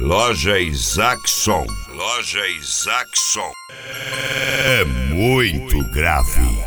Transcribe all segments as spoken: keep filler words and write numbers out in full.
Loja Isaacson. Loja Isaacson. É muito grave.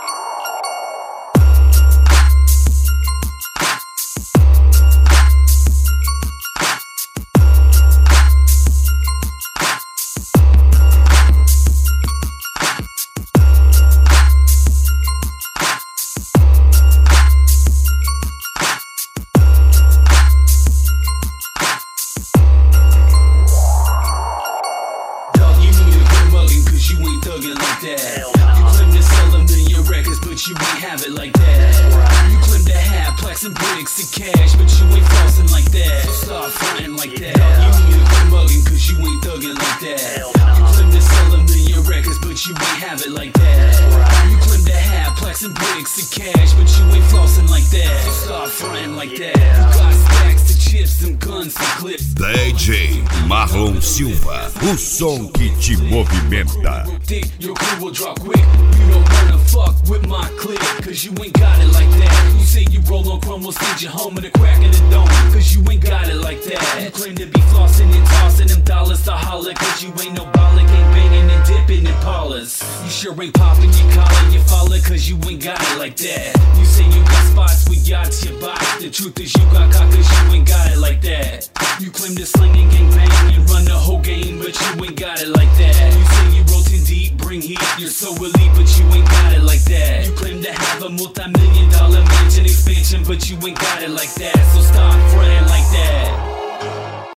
You claim to sell a million records, but you ain't have it like that. You claim to have plaques and bricks and cash, but you ain't flossing like that. So stop fronting like that. You need to quit mugging, cause you ain't thugging like that. You claim to sell a million records, but you ain't have it like that. You claim to have plaques and bricks and cash, but you ain't flossing like that. So stop fronting like that. You got stacks of chips and guns and clips. D J Marlon Silva, o som que te movimenta. Your crew will drop quick. You don't wanna fuck with my clique, cause you ain't got it like that. You say you roll on chrome, we'll send you home in a crack in the dome, cause you ain't got it like that. You claim to be flossing and tossing them dollars to holler, cause you ain't no baller, ain't banging and dipping in parlors. You sure ain't popping your collar, you follow, cause you ain't got it like that. You say you got spots with yachts, your box. The truth is you got cock, cause you ain't got it like that. You claim to sling and gang bang and run the whole game, but you ain't got it like that. You say you roll ten deep, bring heat, you're so elite, but you ain't got it like that. You claim to have a multi-million dollar mansion expansion, but you ain't got it like that. So stop fronting like that.